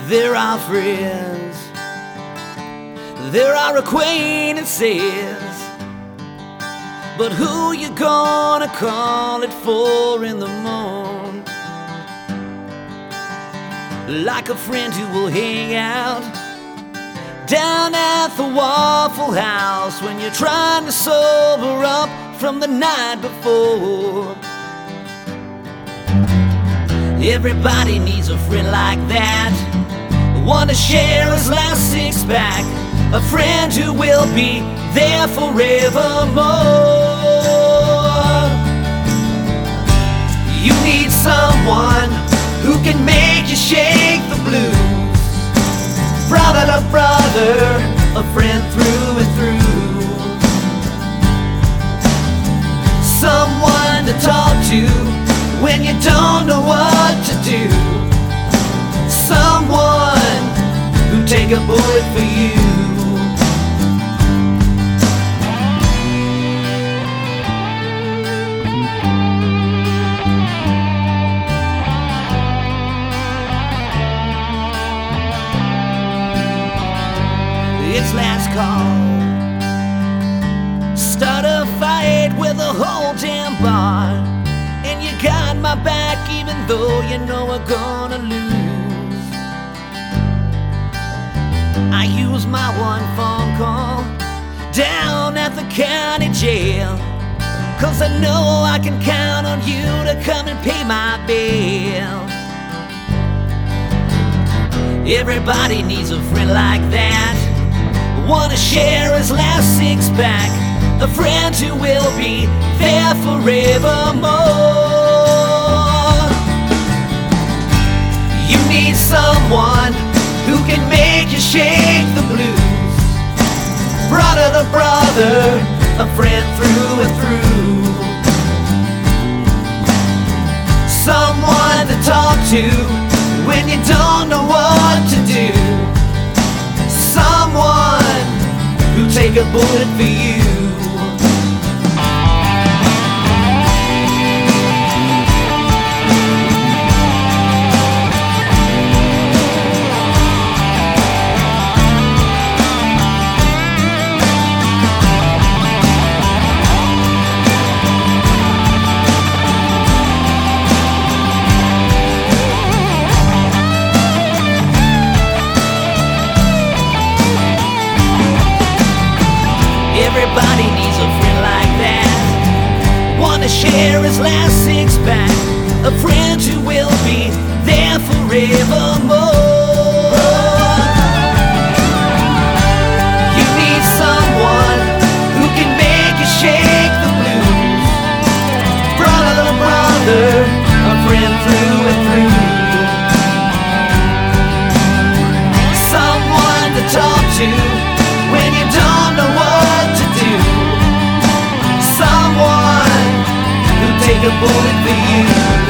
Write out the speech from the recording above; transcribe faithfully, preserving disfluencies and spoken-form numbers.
There are friends, there are acquaintances, but who you gonna call it for in the morning? Like a friend who will hang out down at the Waffle House when you're trying to sober up from the night before. Everybody needs a friend like that, one to share his last six-pack, a friend who will be there forevermore. You need someone who can make you shake the blues, brother to brother, a friend through and through, someone to talk to when you don't know what to do, someone who'll take a bullet for you. It's last call. Start a fight with the whole damn bar, and you got my back even though you know we're gonna lose. I use my one phone call down at the county jail, 'cause I know I can count on you to come and pay my bill. Everybody needs a friend like that, one to share his last six-pack, a friend who will be there forevermore. You need someone who can make you shake the blues, brother to brother, a friend through and through, someone to talk to when you don't know what to do, someone who'll take a bullet for you. Everybody needs a friend like that, one to share his last six-pack, a friend who will be there forevermore. You need someone who can make you shake the blues, brother to brother, a friend through and through, someone to talk to when you don't know what to do, someone who'll take a bullet for you.